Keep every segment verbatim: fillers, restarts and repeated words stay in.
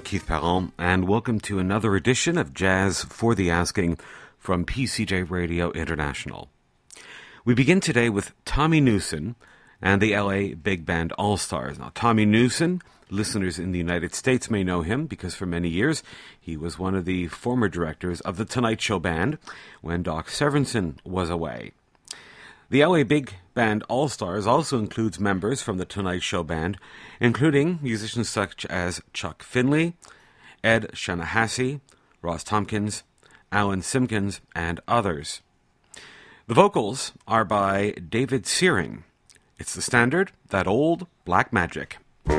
Keith Perron, and welcome to another edition of Jazz for the Asking from P C J Radio International. We begin today with Tommy Newson and the L A Big Band All-Stars. Now, Tommy Newson, listeners in the United States may know him because for many years he was one of the former directors of The Tonight Show Band when Doc Severinsen was away. The L A Big Band All-Stars also includes members from The Tonight Show Band, including musicians such as Chuck Finley, Ed Shanahasi, Ross Tompkins, Alan Simpkins, and others. The vocals are by David Searing. It's the standard, That Old Black Magic.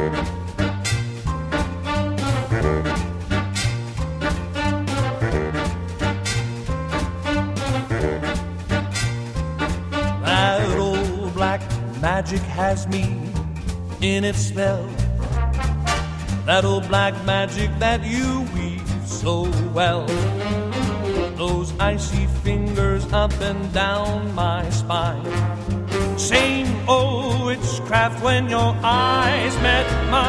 That old black magic has me in its spell. That old black magic that you weave so well. Those icy fingers up and down my spine. Same old witchcraft when your eyes met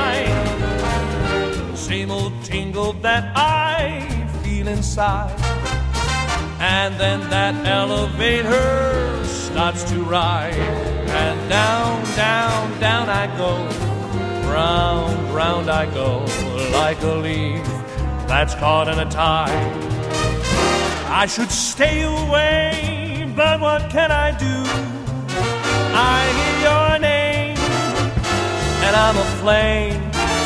mine. Same old tingle that I feel inside. And then that elevator starts to ride. And down, down, down I go. Round, round I go. Like a leaf that's caught in a tide. I should stay away, but what can I do? I hear your name, and I'm aflame.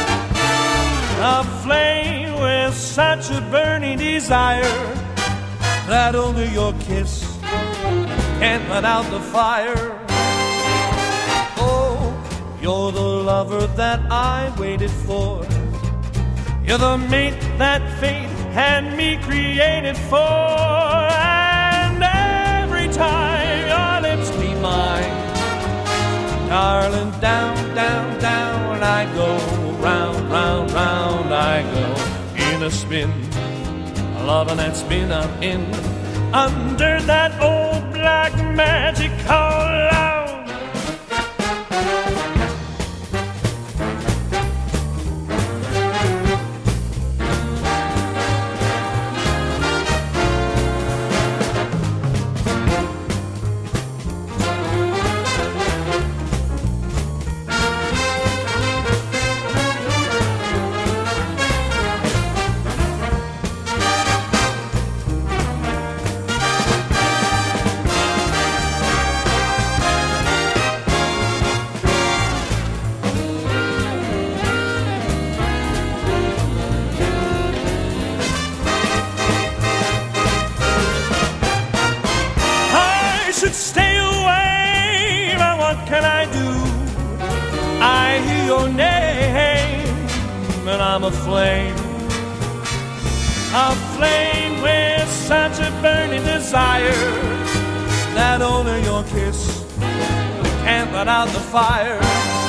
Aflame with such a burning desire that only your kiss can put out the fire. Oh, you're the lover that I waited for. You're the mate that fate had me created for. And every time your lips meet mine, darling, down, down, down I go. Round, round, round I go. In a spin, loving that spin I'm in. Under that old black magic called love. I'm aflame, aflame with such a burning desire that only your kiss can put out the fire.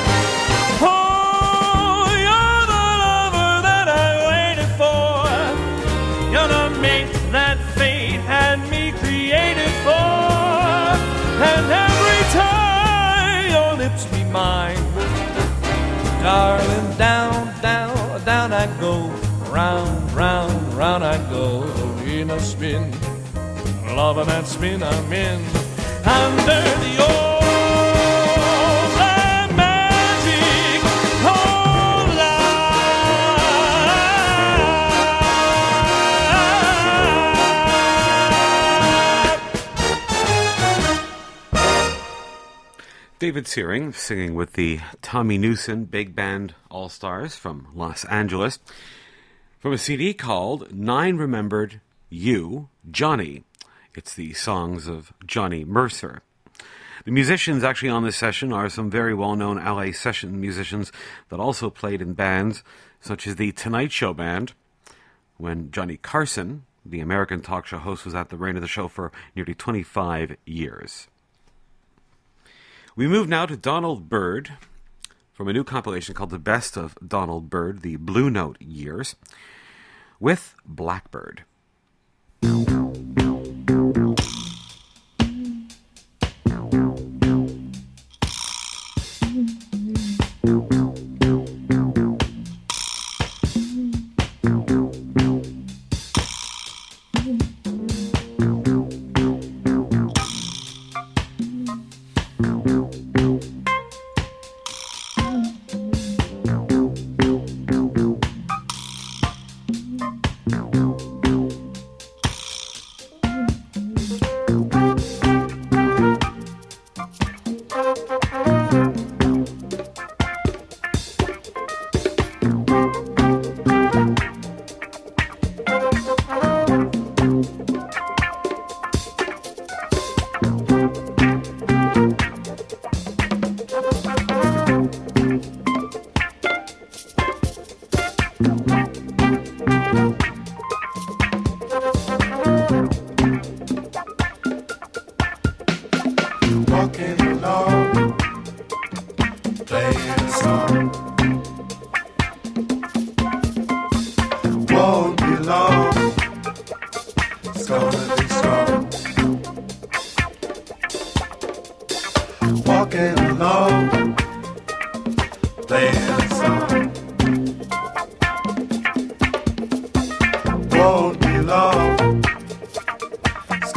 Oh, you're the lover that I waited for. You're the mate that fate had me created for. And every time your lips meet mine, darling, down, down, down I go, round, round, round I go, in a spin, loving that spin I'm in, under the old black magic, oh life. David Searing singing with the Tommy Newson Big Band All-Stars from Los Angeles from a C D called Nine Remembered You, Johnny. It's the songs of Johnny Mercer. The musicians actually on this session are some very well-known L A session musicians that also played in bands such as the Tonight Show Band, when Johnny Carson, the American talk show host, was at the reign of the show for nearly twenty-five years. We move now to Donald Byrd from a new compilation called The Best of Donald Byrd, the Blue Note Years, with Blackbird.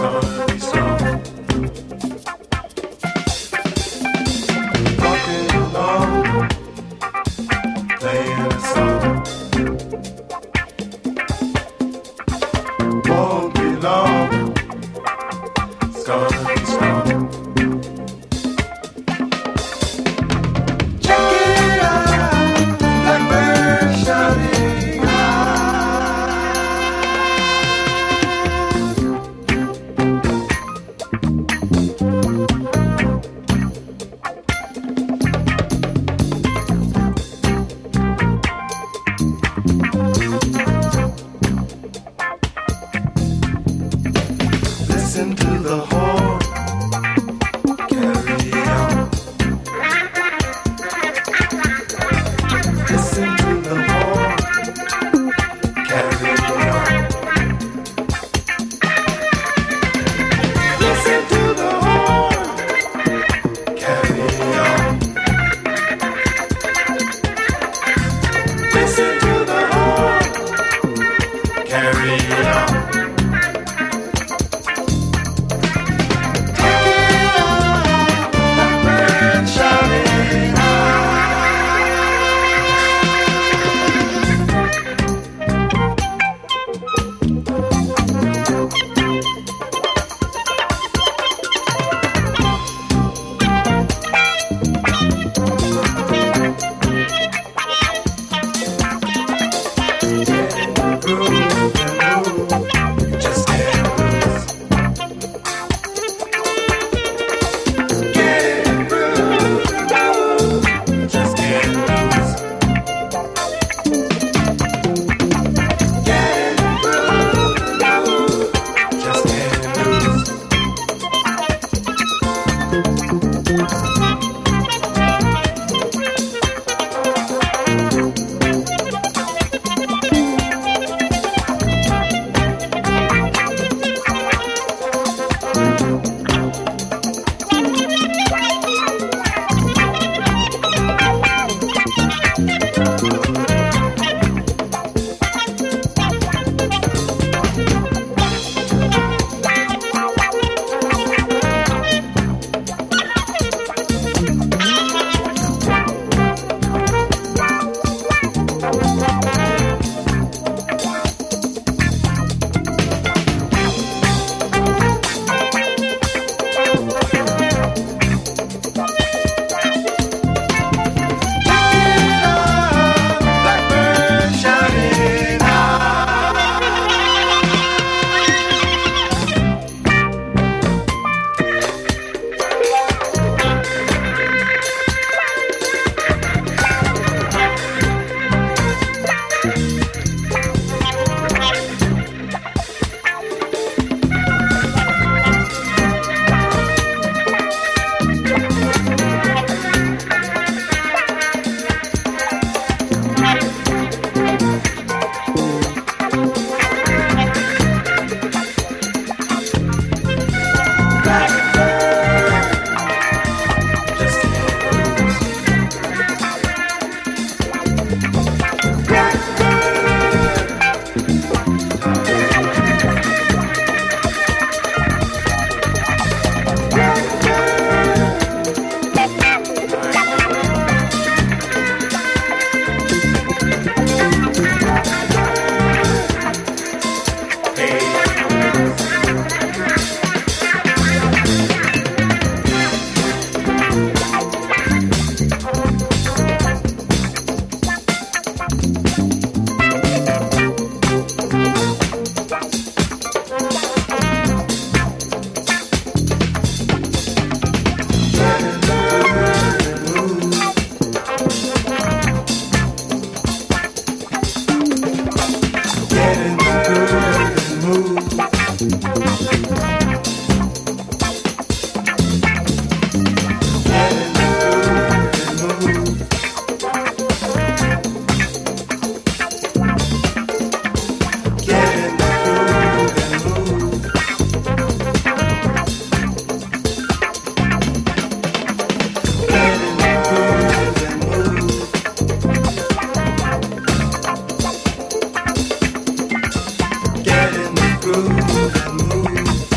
Get in the groove and move.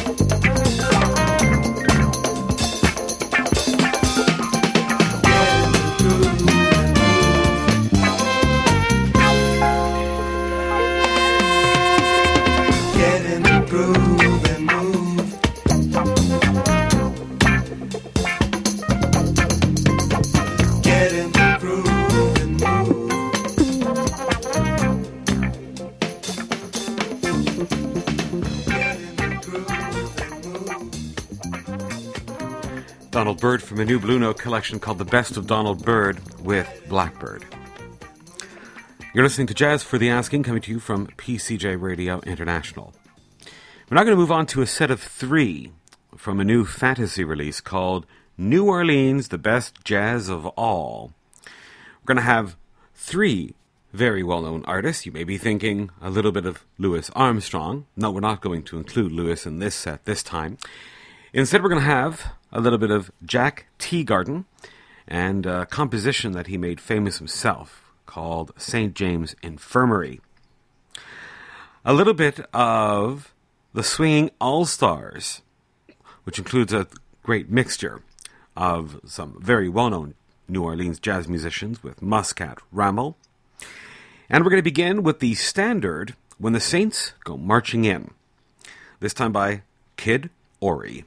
Donald Byrd from a new Blue Note collection called The Best of Donald Byrd with Blackbird. You're listening to Jazz for the Asking, coming to you from P C J Radio International. We're now going to move on to a set of three from a new fantasy release called New Orleans, the Best Jazz of All. We're going to have three very well-known artists. You may be thinking a little bit of Louis Armstrong. No, we're not going to include Louis in this set this time. Instead, we're going to have a little bit of Jack Teagarden and a composition that he made famous himself called Saint James Infirmary. A little bit of the Swinging All-Stars, which includes a great mixture of some very well-known New Orleans jazz musicians with Muscat Rameau. And we're going to begin with the standard When the Saints Go Marching In, this time by Kid Ory.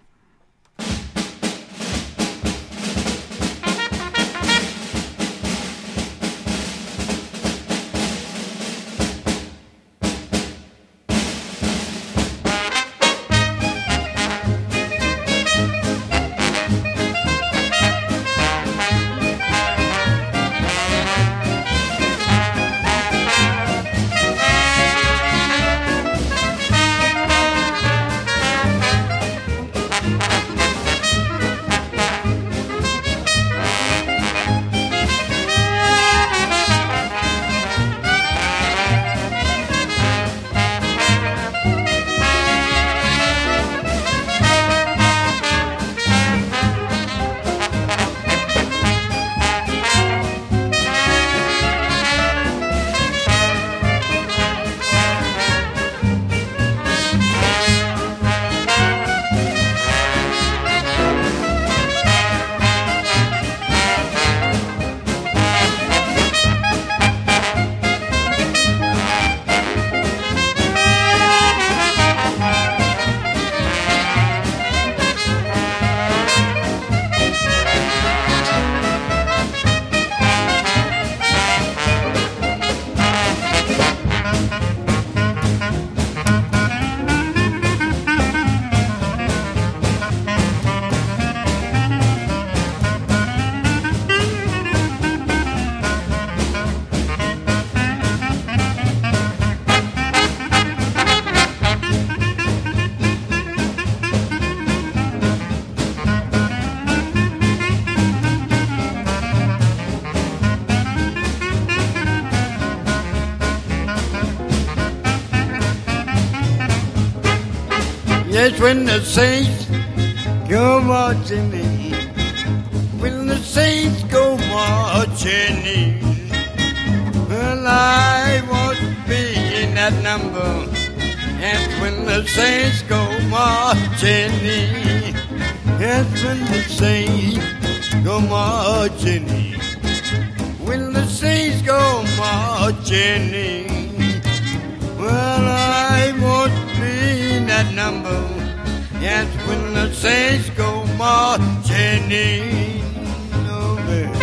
Yes, when the saints go marching in, when the saints go marching in, well, I want to be in that number. Yes, when the saints go marching in, yes, when the saints go marching in, when the saints go marching in, well, I want to be in that number. Yes, when the saints go marching in, oh, man.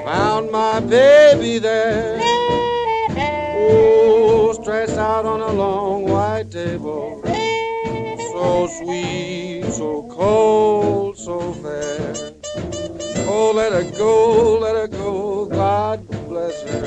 found my baby there. Oh, stretched out on a long white table, so sweet, so cold, so fair. Oh, let her go, let her go, God bless her.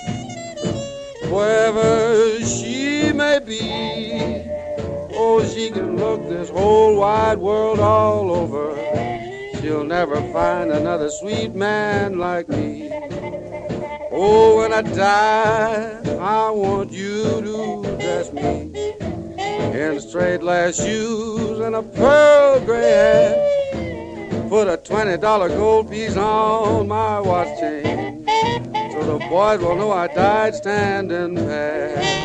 Wherever she may be, oh, she can look this whole wide world all over. She'll never find another sweet man like me. Oh, when I die, I want you to dress me in straight lace shoes and a pearl gray hat. Put a twenty dollar gold piece on my watch chain, so the boys will know I died standing pat.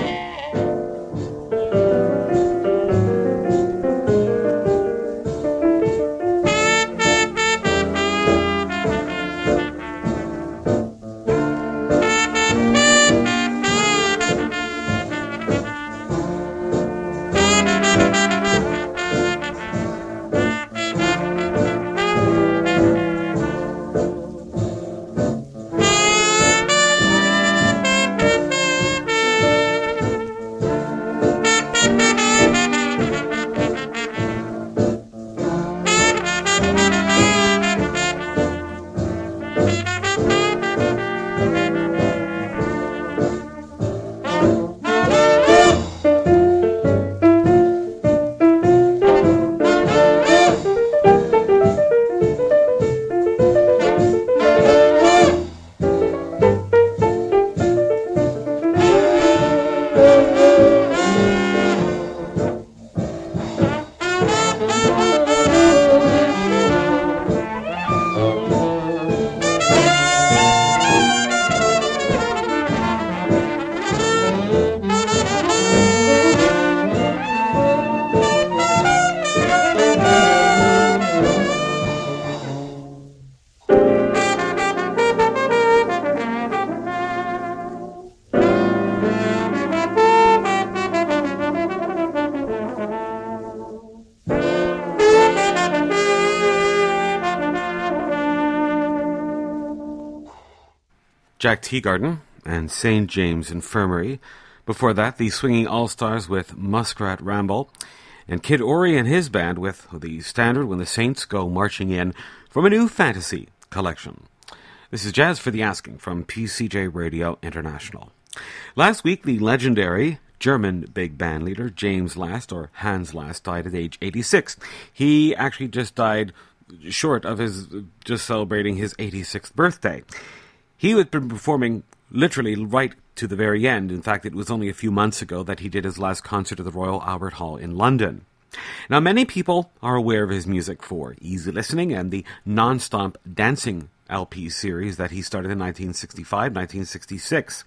Jack Teagarden and Saint James Infirmary. Before that, the Swinging All-Stars with Muskrat Ramble. And Kid Ory and his band with the standard When the Saints Go Marching In from a new fantasy collection. This is Jazz for the Asking from P C J Radio International. Last week, the legendary German big band leader James Last, or Hans Last, died at age eighty-six. He actually just died short of his just celebrating his eighty-sixth birthday. He had been performing literally right to the very end. In fact, it was only a few months ago that he did his last concert at the Royal Albert Hall in London. Now, many people are aware of his music for Easy Listening and the Non-Stop Dancing L P series that he started in nineteen sixty-five nineteen sixty-six.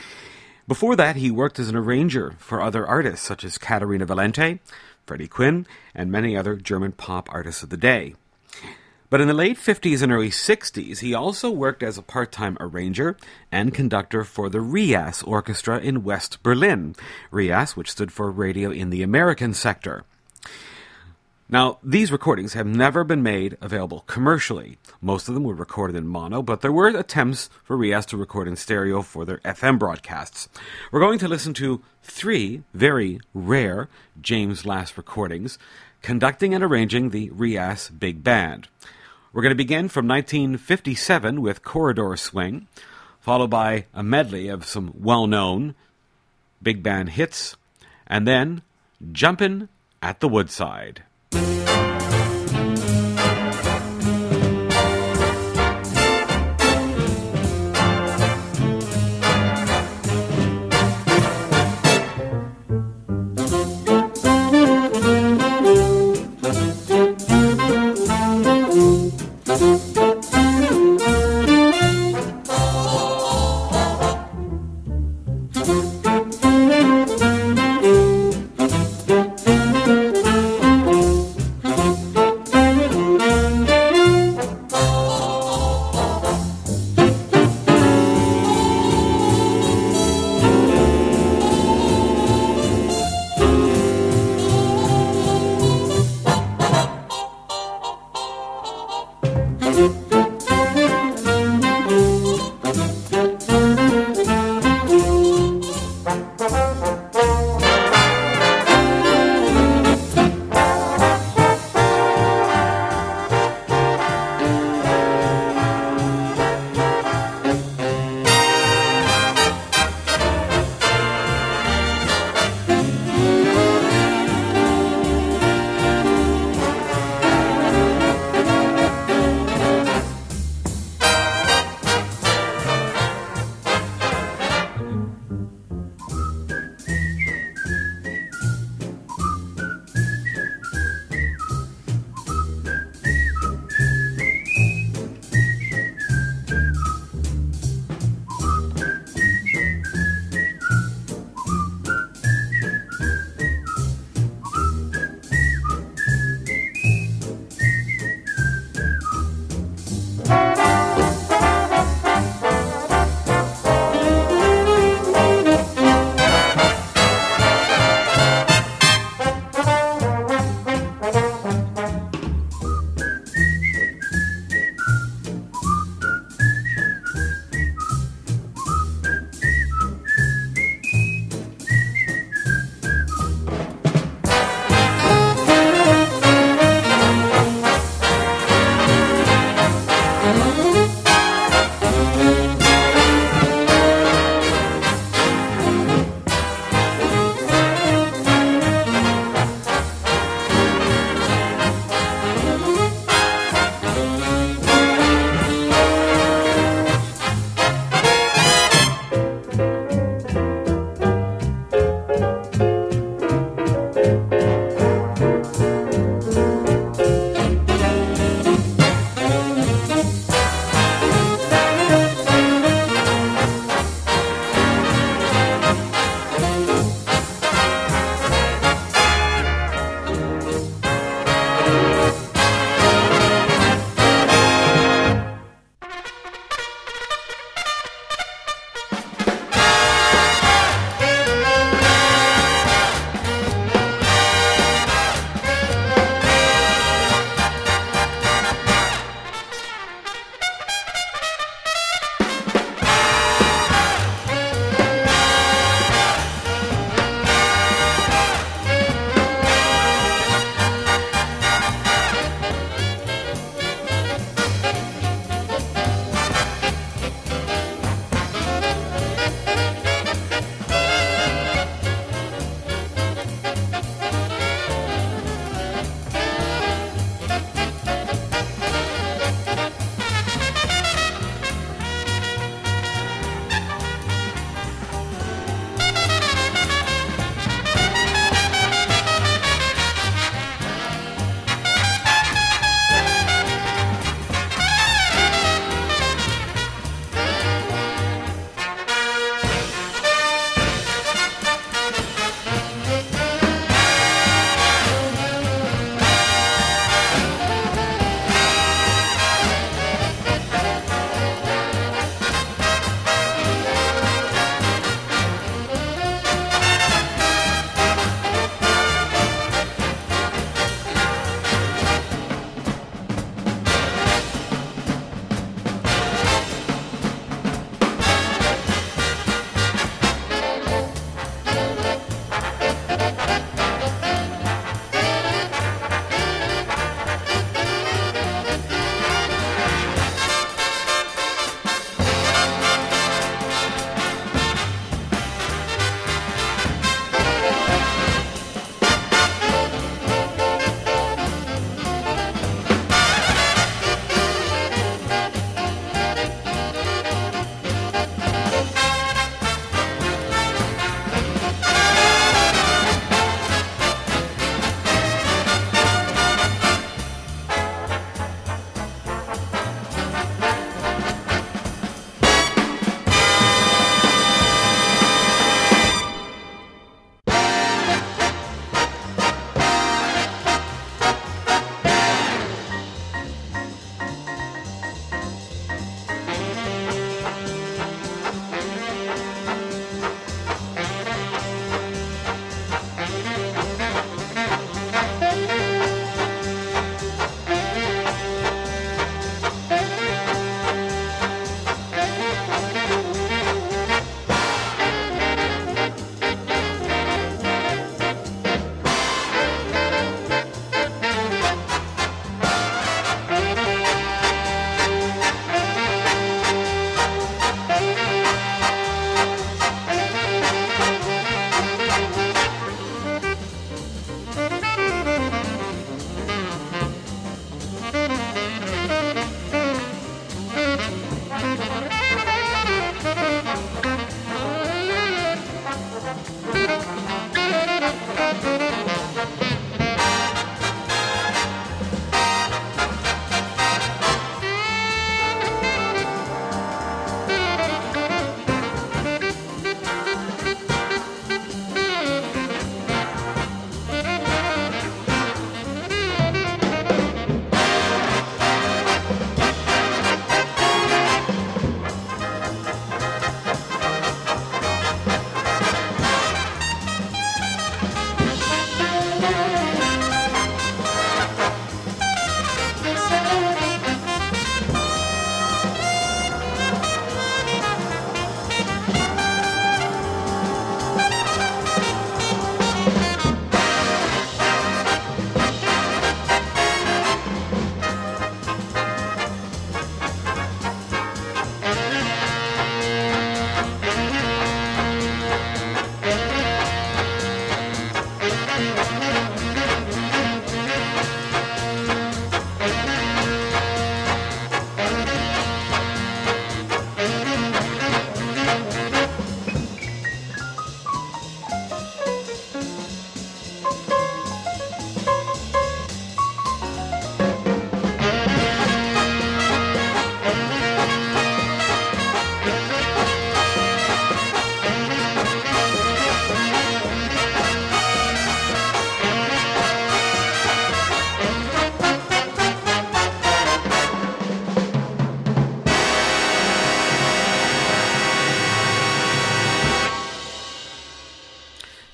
Before that, he worked as an arranger for other artists such as Caterina Valente, Freddie Quinn, and many other German pop artists of the day. But in the late fifties and early sixties, he also worked as a part-time arranger and conductor for the R I A S Orchestra in West Berlin. R I A S, which stood for Radio in the American Sector. Now, these recordings have never been made available commercially. Most of them were recorded in mono, but there were attempts for R I A S to record in stereo for their F M broadcasts. We're going to listen to three very rare James Last recordings, conducting and arranging the R I A S Big Band. We're going to begin from nineteen fifty-seven with Corridor Swing, followed by a medley of some well-known big band hits, and then Jumpin' at the Woodside.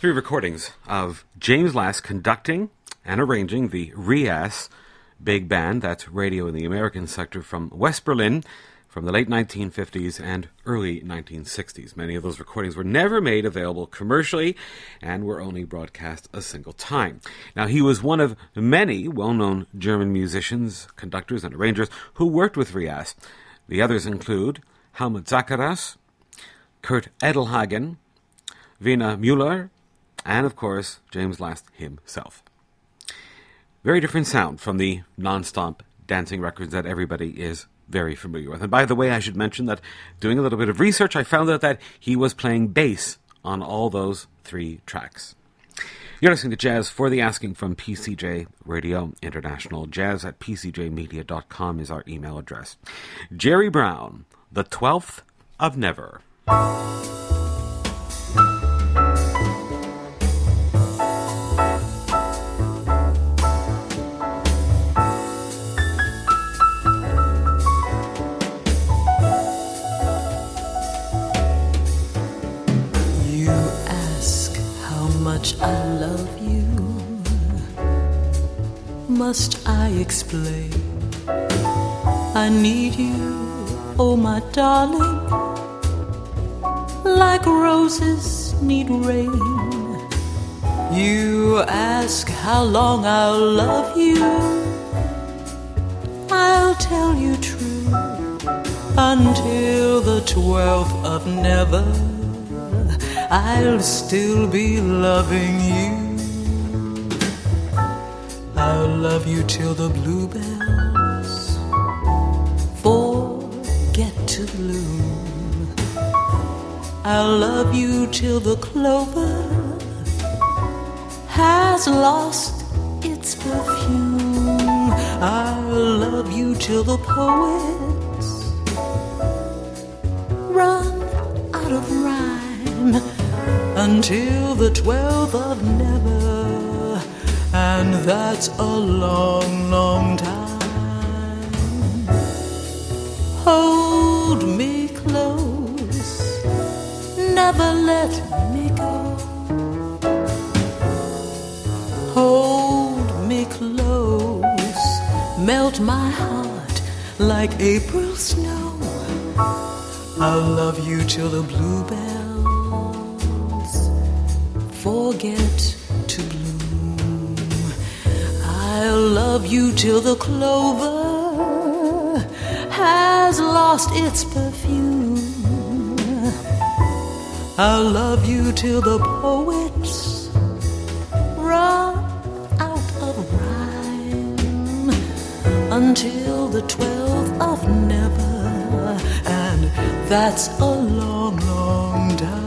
three recordings of James Last conducting and arranging the Rias Big Band, that's radio in the American sector, from West Berlin from the late nineteen fifties and early nineteen sixties. Many of those recordings were never made available commercially and were only broadcast a single time. Now, he was one of many well-known German musicians, conductors, and arrangers who worked with Rias. The others include Helmut Zacharias, Kurt Edelhagen, Wiener Müller, and, of course, James Last himself. Very different sound from the non-stop dancing records that everybody is very familiar with. And by the way, I should mention that doing a little bit of research, I found out that he was playing bass on all those three tracks. You're listening to Jazz for the Asking from P C J Radio International. Jazz at p c j media dot com is our email address. Jerry Brown, The Twelfth of Never. I love you. Must I explain? I need you, oh my darling, like roses need rain. You ask how long I'll love you. I'll tell you true, until the twelfth of never, I'll still be loving you. I'll love you till the bluebells forget to bloom. I'll love you till the clover has lost its perfume. I'll love you till the poets run out of rhyme, until the twelfth of never, and that's a long, long time. Hold me close, never let me go. Hold me close, melt my heart like April snow. I'll love you till the bluebells forget to bloom. I'll love you till the clover has lost its perfume. I'll love you till the poets run out of rhyme, until the twelfth of never, and that's a long, long time.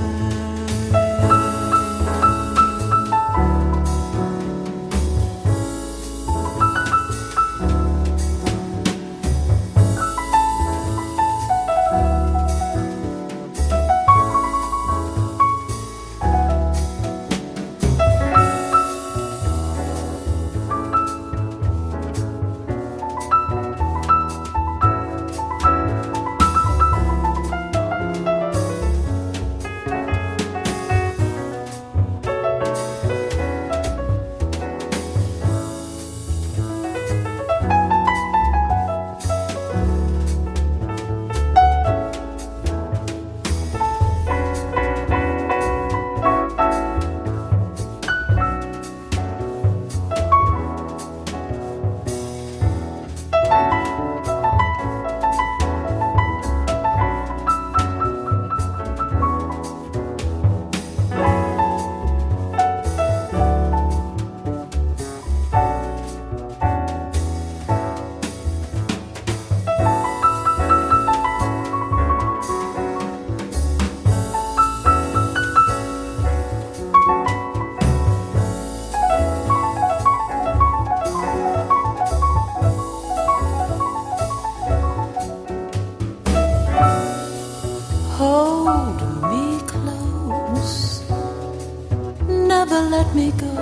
Let me go.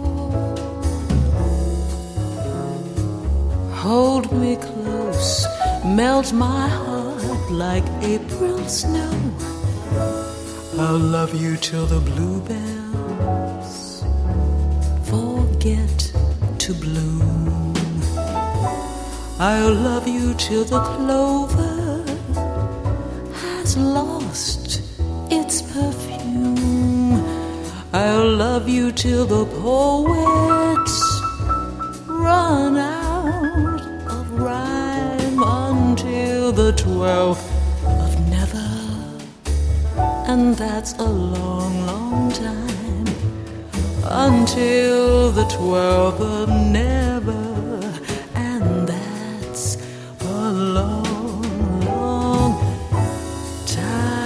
Hold me close, melt my heart like April snow. I'll love you till the bluebells get to bloom. I'll love you till the clover has lost its perfume. I'll love you till the poets run out of rhyme, until the twelfth of never, and that's a long, long time, until the twelfth of never, and that's a long, long time.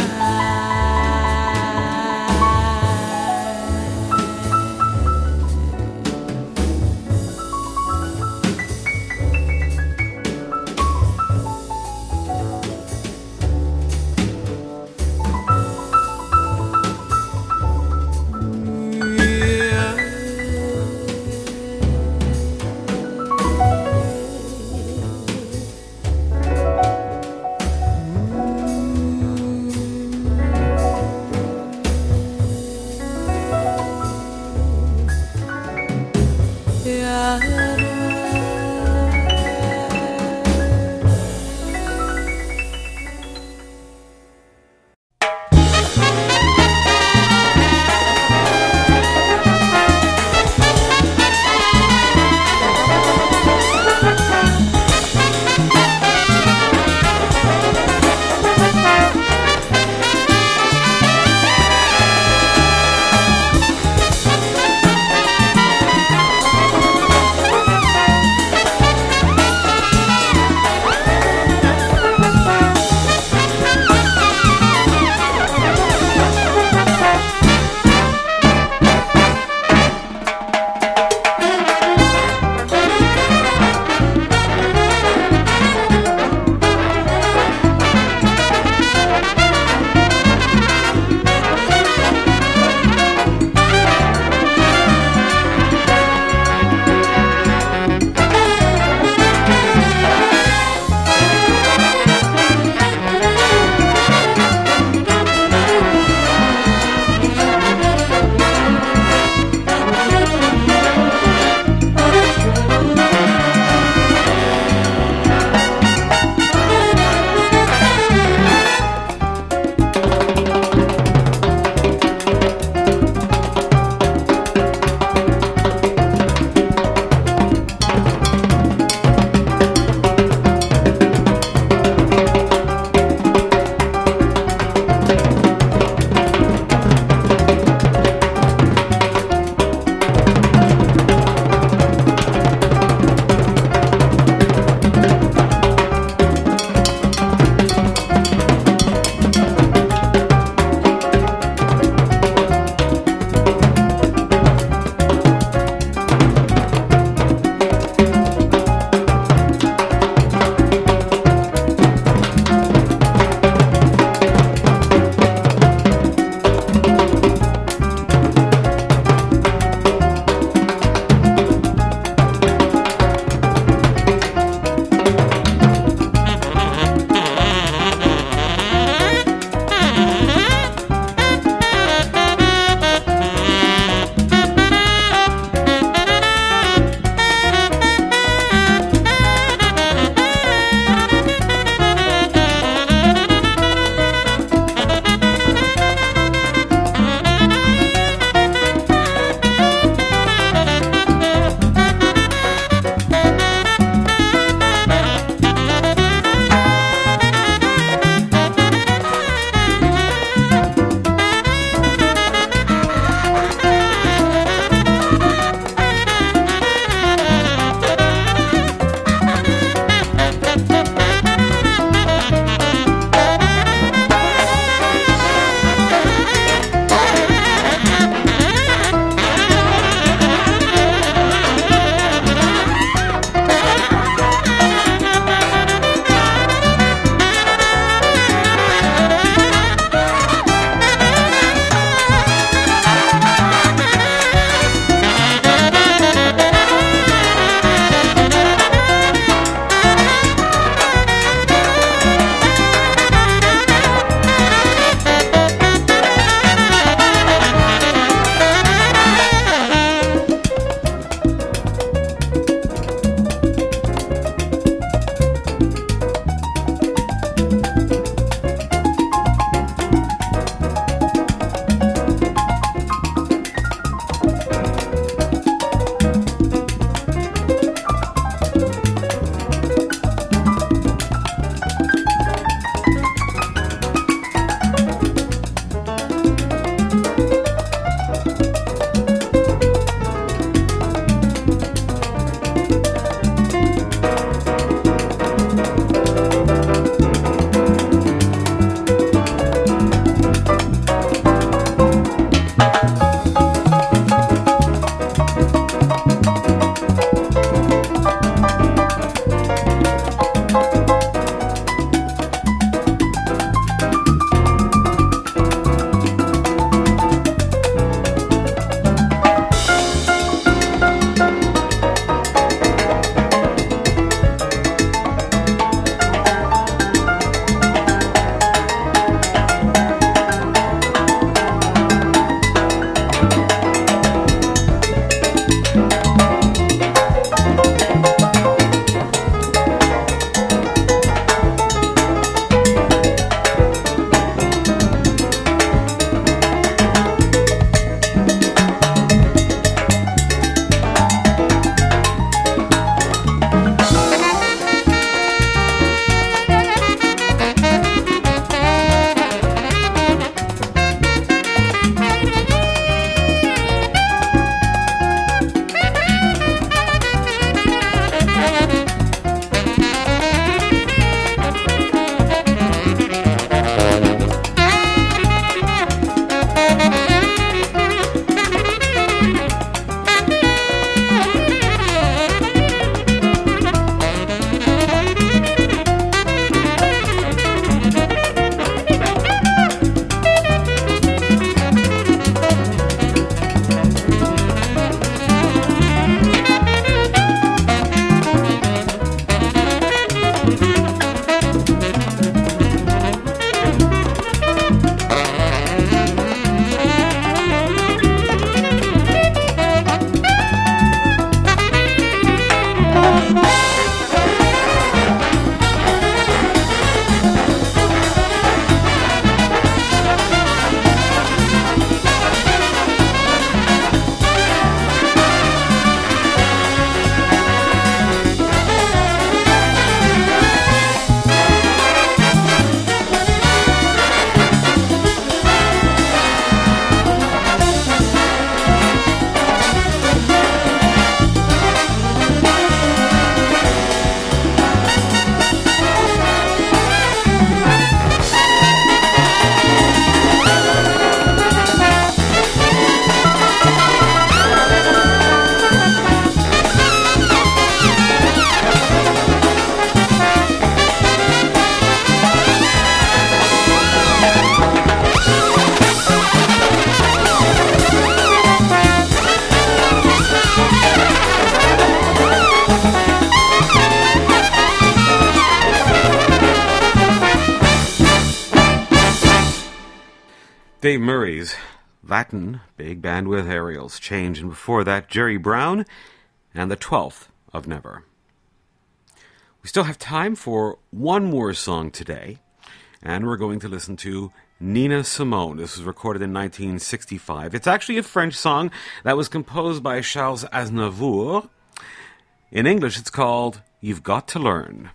Dave Murray's Latin Big Band with Ariel's Change, and before that, Jerry Brown and the twelfth of Never. We still have time for one more song today, and we're going to listen to Nina Simone. This was recorded in nineteen sixty-five. It's actually a French song that was composed by Charles Aznavour. In English, it's called You've Got to Learn.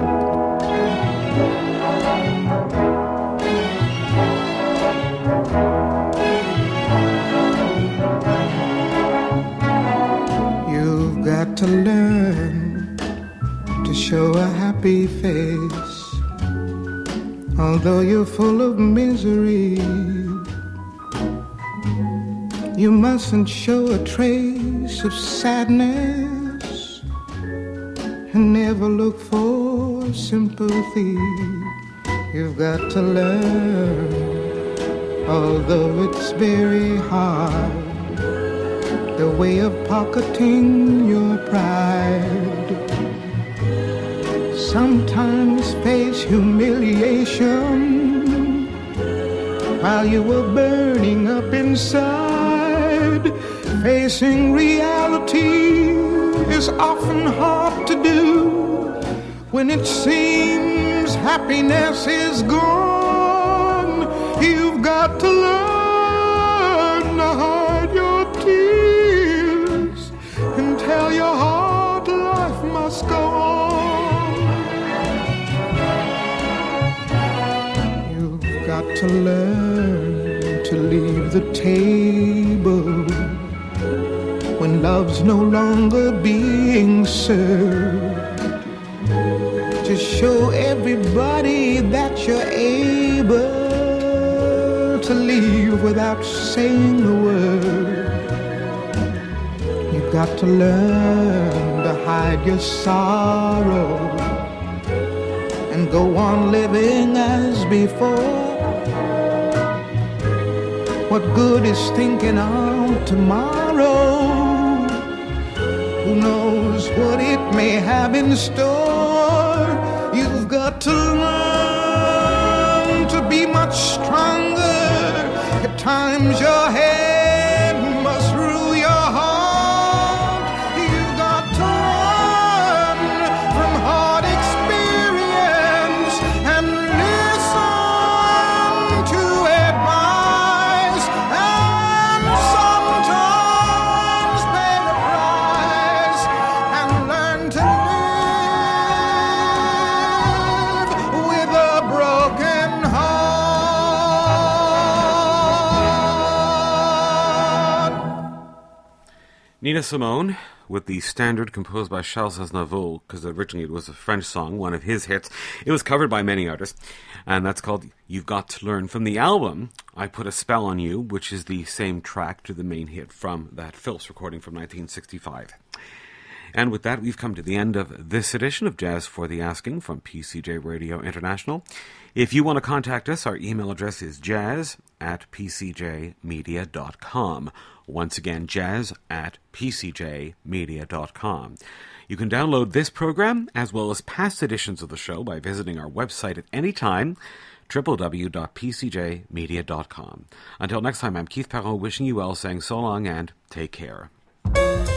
You've got to learn to show a happy face, although you're full of misery. You mustn't show a trace of sadness and never look for sympathy. You've got to learn, although it's very hard, the way of pocketing your pride. Sometimes face humiliation while you were burning up inside. Facing reality is often hard to do when it seems happiness is gone. You've got to learn to hide your tears and tell your heart life must go on. You've got to learn to leave the table when love's no longer being served. To show everybody that you're able to leave without saying a word. You've got to learn to hide your sorrow and go on living as before. What good is thinking of tomorrow? Who knows what it may have in store? You've got to learn to be much stronger. At times your head must rule your heart. You've got to learn from hard experience and listen to advice, and sometimes pay the price and learn to live with a broken heart. Nina Simone with the standard composed by Charles Aznavour, because originally it was a French song, one of his hits. It was covered by many artists, and that's called You've Got to Learn, from the album I Put a Spell on You, which is the same track to the main hit from that Phillips recording from nineteen sixty-five. And with that, we've come to the end of this edition of Jazz for the Asking from P C J Radio International. If you want to contact us, our email address is jazz at p c j media dot com. Once again, jazz at p c j media dot com. You can download this program, as well as past editions of the show, by visiting our website at any time, w w w dot p c j media dot com. Until next time, I'm Keith Perron, wishing you well, saying so long and take care.